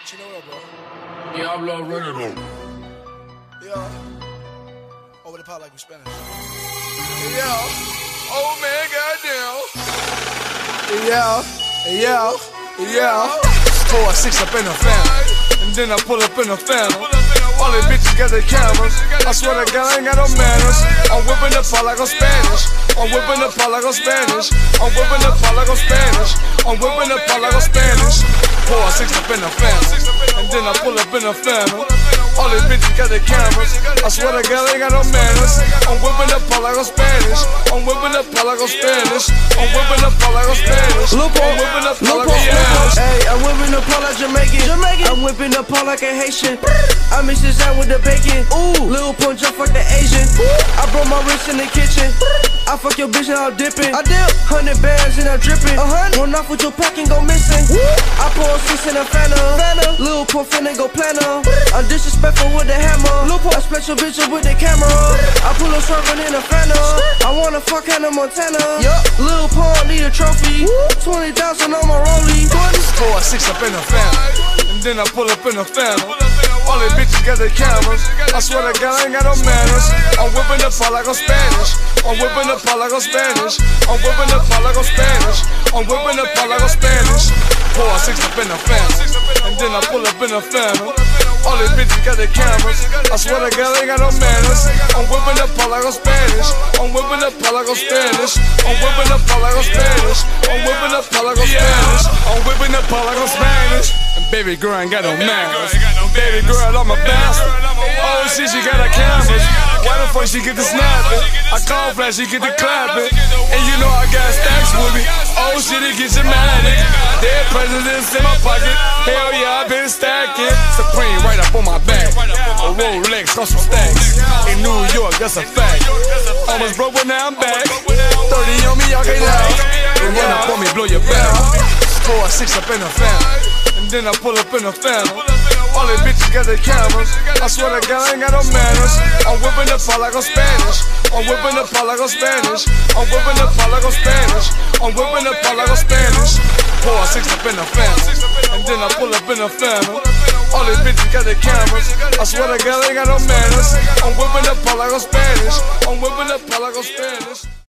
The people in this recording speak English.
Chino, what up, bro? Diablo Renegado. Yeah. Over the pot like we Spanish. Yeah. Oh man, goddamn. Yeah. 4 or 6 up in the family. And then I pull up in the family. All these bitches got their cameras. I swear to God, I ain't got no manners. I'm whipping the pot like I'm Spanish. I'm whipping the pot like I'm Spanish. I'm whipping the pot like I'm Spanish. I'm whipping the pot like I'm Spanish. 4 or 6 up in the family. And then I pull up in the family. All these bitches got their cameras. I swear to God, I ain't got no manners. I'm whipping the pot like I'm Spanish. I'm whipping the pot like I'm Spanish. I'm whipping the pot like I'm Spanish. I'm whipping the pot like I'm Spanish. Hey, I'm whipping the pot like Jamaican. I'm whipping the pot like a Haitian. I mix this out with the bacon. Ooh, little punch up, fuck the Asian. I broke my wrist in the kitchen. I fuck your bitch and I'm dipping. I dip 100 bands and I'm dripping. Run off with your pack and go missing. I pour 6 in a Fanta. Little pump finna go planner. I'm disrespectful with the hammer. I split your bitch up with the camera. I pull a swerving in a Fanta. I wanna fuck Hannah Montana. Lil Pump need a trophy. 20,000 on my rollie. 4 or 6 up in the family. And then I pull up in the family. All these bitches got their cameras. I swear to God, I ain't got no manners. I'm whipping the pot like I'm Spanish. I'm whipping the pot like I'm Spanish. I'm whipping the pot like I'm Spanish. I'm whipping the pot like I'm Spanish. 4 or 6 up in the family. And then I pull up in the family. All these bitches got their cameras. I swear to God, I ain't got no manners. I'm whipping the pot like I'm Spanish. I'm whipping the pot like I'm Spanish. I'm whipping the pot like I'm Spanish. I'm whipping the pot like I'm Spanish. I'm whipping the pot like I'm Spanish. And baby girl ain't got no manners. Baby girl, I'm a bastard. Oh shit, she got her cameras. Why the fuck she get the snapping? I call flash, she get the clapping. And you know I got stacks with me. Oh shit, it gets dramatic. Dead presidents in my pocket. Hell yeah, I been stacking. Supreme right up on my back. A Rolex on some stacks. In New York, that's a fact. Almost broke, but now I'm back. 30 on me, y'all can't laugh. They run up on me, blow your back. 4 or 6 up in the family. And then I pull up in the family. All these bitches got their cameras. I swear to God, I ain't got no manners. I'm whipping the pot like I'm Spanish. I'm whipping the pot like I'm Spanish. I'm whipping the pot like I'm Spanish. I'm whipping the pot like I'm Spanish. 4 or 6 up in the family. And then I pull up in the family. All these bitches got their cameras. I swear to God, I ain't got no manners. I'm whipping the pot like I'm Spanish. I'm whipping the pot like I'm Spanish.